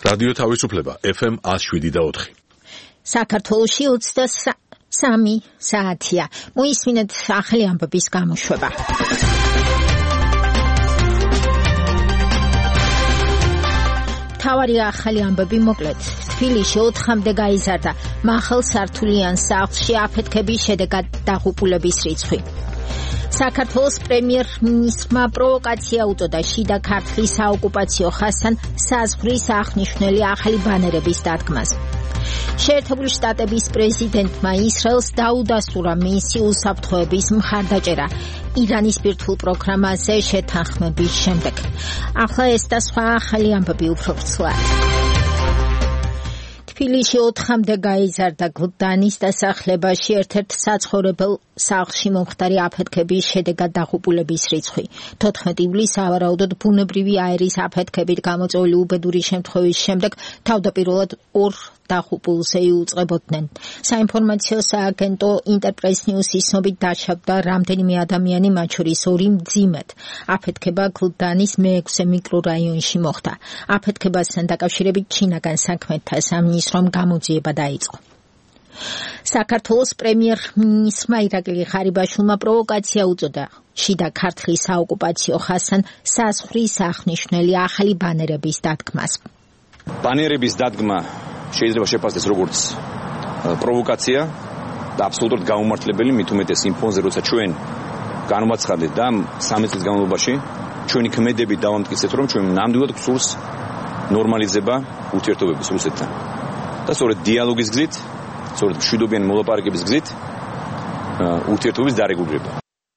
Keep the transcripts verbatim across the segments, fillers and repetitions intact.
რადიო თავისუფლება ეფ ემ one oh seven point four. საქართველოში ოცდასამი საათია. მოისმინეთ ახალი ამბების გამოშვება. თავარი ახალი ამბები მოკლედ. თბილისში ოთხამდე გაიზარდა მახალსართულიან სახლში აფეთქების შედეგად დაღუპულების რიცხვი. საქართველოს პრემიერ-მინისტრმა პროვოკაცია უწოდა შიდა ქართლის საოკუპაციო ხაზთან საზღვრის აღნიშნული ახალი ბანერების დადგმას. შეერთებული შტატების პრეზიდენტმა ისრაელს დაუდასტურა მისი უსაფრთხოების მხარდაჭერა ირანის ბირთვულ პროგრამაზე შეთანხმების შემდეგ. ახლა ეს და სხვა ახალი ამბები უფრო ვრცლად. თბილისში ოთხამდე გაიზარდა გლდანის დასახლებაში ერთ-ერთ საცხოვრებელ სახლში მომხდარი აფეთქების შედეგად დაღუპულების რიცხვი. თოთხმეტი ივლისს სავარაუდოდ ბუნებრივი აირის აფეთქებით გამოწვეული უბედური შემთხვევის შემდეგ თავდაპირველად ორ დაღუპულზე იუწყებოდნენ. საინფორმაციო სააგენტო ინტერპრეს ნიუსის ცნობით დაშავდა რამდენიმე ადამიანი, მათ შორის ორი მძიმედ. აფეთქება გლდანის მეექვსე მიკრორაიონში მოხდა. აფეთქებასთან დაკავშირებით ჩინაგან საქმეთა სამინისტრომ გამოძიება დაიწყო. საქართველოს პრემიერ-მინისტრმა ირაკლი ღარიბაშვილმა პროვოკაცია უწოდა შიდა ქართლის საოკუპაციო ხაზთან საზღვრის აღნიშნული ახალი ბანერების დადგმას. ბანერების დადგმა შეიძლება შეფასდეს როგორც პროვოკაცია და აბსოლუტურად გაუმართლებელი, მით უმეტეს იმ ფონზე, როცა ჩვენ განვაცხადეთ და სამი წლის განმავლობაში ჩვენი ქმედებით დავამტკიცეთ, რომ ჩვენ ნამდვილად გვსურს ნორმალიზება ურთიერთობების რუსეთთან. და სწორედ დიალოგის გზით, სწორედ მშვიდობიანი მოლაპარაკების გზით ურთიერთობების დარეგულირება.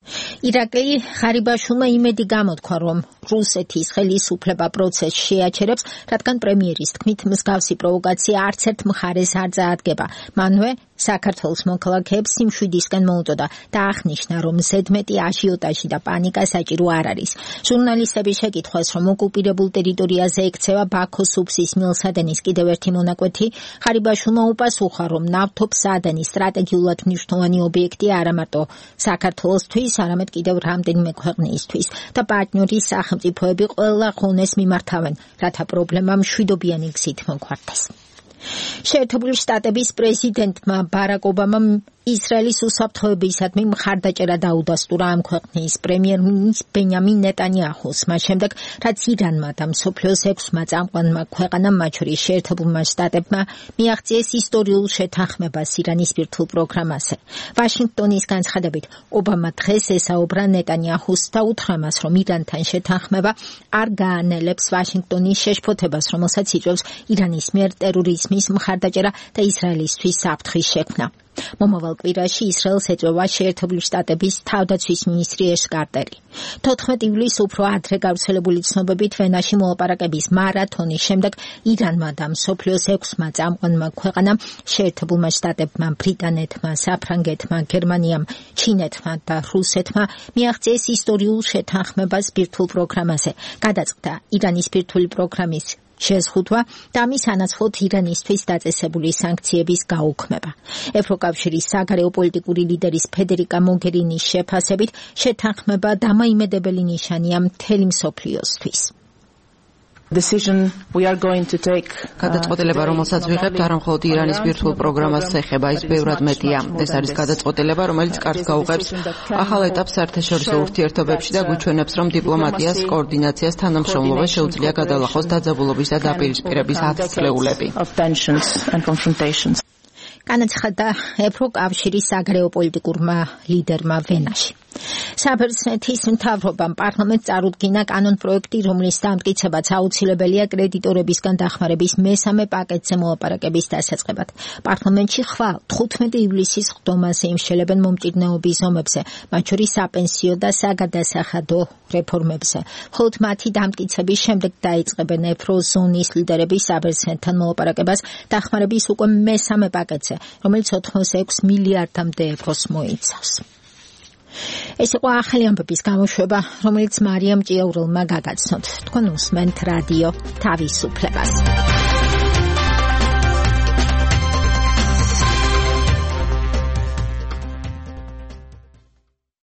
ირაკლი ღარიბაშვილმა იმედი გამოთქვა, რომ რუსეთის ხელისუფლება პროცესს შეაჩერებს, რადგან პრემიერის თქმით მსგავსი პროვოკაცია არც ერთ მხარეს არ წაადგება. მანვე საქართველოს მოქალაქეებს სიმშვიდისკენ მოუწოდა და აღნიშნა, რომ ზედმეტი აჟიოტაჟი და პანიკა საჭირო არ არის. ჟურნალისტების შეკითხვას, რომ ოკუპირებულ ტერიტორიაზე ექცევა ბაქოს უბსის მილსადენის კიდევ ერთი მონაკვეთი, ღარიბაშვილმა უპასუხა, რომ ნავთობსადენის სტრატეგიულად მნიშვნელოვანი ობიექტია არა მარტო საქართველოსთვის, არამედ კიდევ რამდენიმე ქვეყნისთვის და პარტნიორის სახელმწიფოები ყველა ხონეს მიმართავენ, რათა პრობლემა მშვიდობიანი გზით მოგვარდეს. შეერთებული შტატების პრეზიდენტმა ბარაკ ობამამ ისრაელის უსაფრთხოებისადმი მხარდაჭერა დაუდასტურა ამ ქვეყნის პრემიერ-მინისტრ ბენიამინ ნეტანიაჰუს, მას შემდეგ, რაც ირანმა და მსოფლიოს ექვსმა წამყვანმა ქვეყანამ, მათ შორის შეერთებულმა შტატებმა, მიაღწიეს ისტორიულ შეთანხმებას ირანის ბირთვულ პროგრამაზე. ვაშინგტონის განცხადებით, ობამა დღეს ესაუბრა ნეტანიაჰუს და უთხრა მას, რომ ირანთან შეთანხმება არ გაანელებს ვაშინგტონის შეშფოთებას, რომელსაც იწვევს ირანის მიერ ტერორიზმის მხარდაჭერა და ისრაელისთვის საფრთხის შექმნა. მომავალ კვირაში ისრაელს ეწევა შეერთებული შტატების თავდაცვის მინისტრი ეშ კარტერი. თოთხმეტი ივლისს უფრო ადრე გავრცელებული ცნობებით ვენაში მოლაპარაკების მარათონის შემდეგ ირანმა და მსოფლიოს ექვსმა წამყვანმა ქვეყანამ, შეერთებულმა შტატებმა, ბრიტანეთმა, საფრანგეთმა, გერმანიამ, ჩინეთმა და რუსეთმა მიაღწიეს ისტორიულ შეთანხმებას ბირთვულ პროგრამაზე. გადაწყდა ირანის ბირთვული პროგრამის შეზღუდვა და ამის ანაცვლოდ ირანისთვის დაწესებული სანქციების გაუქმება. ევროკავშირის საგარეო პოლიტიკური ლიდერის ფედერიკა მოგერინის შეფასებით შეთანხმება დამაიმედებელი ნიშანია მთელი მსოფლიოსთვის. გადაწყვეტილება, რომელსაც ვიღებთ, არა მხოლოდ ირანის ბირთვულ პროგრამას ეხება, ის ბევრად მეტია. ეს არის გადაწყვეტილება, რომელიც კარგს გაუღებს ახალ ეტაპს საერთაშორისო ურთიერთობებში და გვიჩვენებს, რომ დიპლომატიას, კოორდინაციას, თანამშრომლობას შეუძლია გადალახოს დაძაბულობის და დაპირისპირების ათწლეულები. განაცხადა ევროკავშირის საგარეო პოლიტიკურმა ლიდერმა ვენაში. საბერძნეთის მთავრობამ პარლამენტს წარუდგინა კანონპროექტი, რომლის დამტკიცებაც აუცილებელია კრედიტორებისგან დახმარების მესამე პაკეტზე მოლაპარაკების დასაწყებად. პარლამენტში ხვალ თხუთმეტი ივლისის ხდომაზე იმშელებენ მომჭირნეობის ზომებზე, მათ შორის საპენსიო და საგადასახადო რეფორმებზე. მხოლოდ მათი დამტკიცების შემდეგ დაიწყებენ ევროზონის ლიდერები საბერძნეთთან მოლაპარაკებას დახმარების უკვე მესამე პაკეტზე, რომელიც ოთხმოცდაექვსი მილიარდამდე ევროს მოიცავს. ეს იყო ახალი ამბების გამოშვება, რომელიც მარიამ ჭიაურელმა გაგაცნოთ. თქვენ უსმენთ რადიო თავისუფლებას.